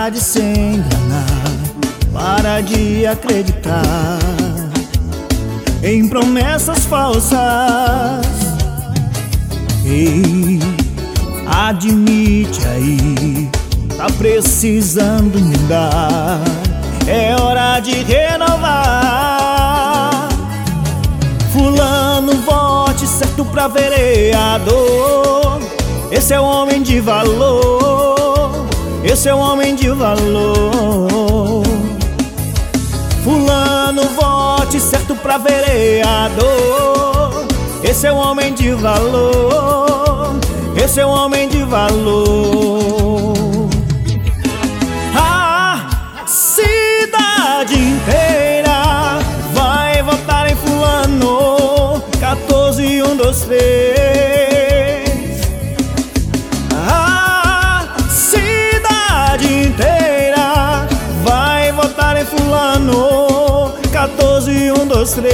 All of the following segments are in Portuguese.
Para de se enganar, para de acreditar em promessas falsas. Ei, admite aí, tá precisando mudar. É hora de renovar. Fulano, vote certo pra vereador. Esse é o homem de valor, esse é o homem de valor. Fulano, vote certo pra vereador. Esse é o homem de valor, esse é o homem de valor. A cidade inteira vai votar em fulano. 14, 1, 2, 3. A cidade inteira vai votar em fulano. 14, 1, 2, 3.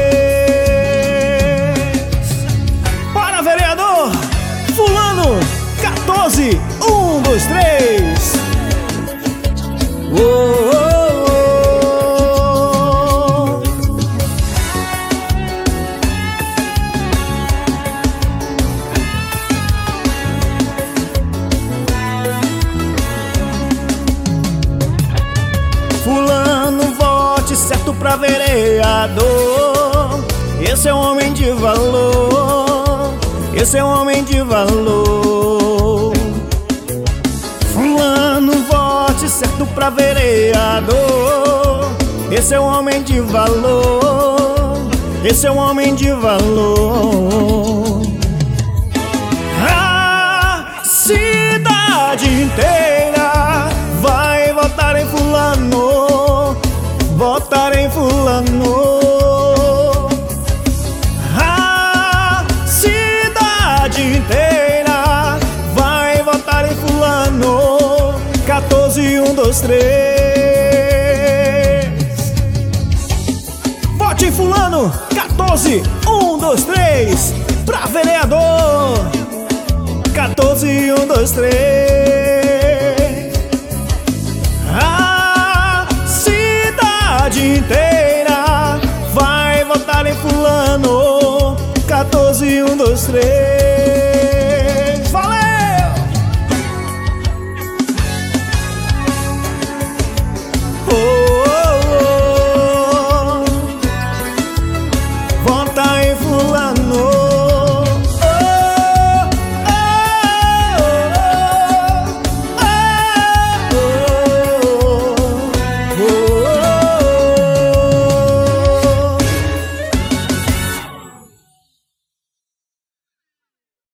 Para vereador fulano. 14, 1, 2, 3. Oh, oh, oh. Fulano, vote certo pra vereador. Esse é um homem de valor, esse é um homem de valor. Fulano, vote certo pra vereador. Esse é um homem de valor, esse é um homem de valor. A cidade inteira vai votar em fulano, votar em fulano. A cidade inteira vai votar em fulano. 14, 1, 2, 3. Vote em fulano. 14, 1, 2, 3. Pra vereador. 14, 1, 2, 3.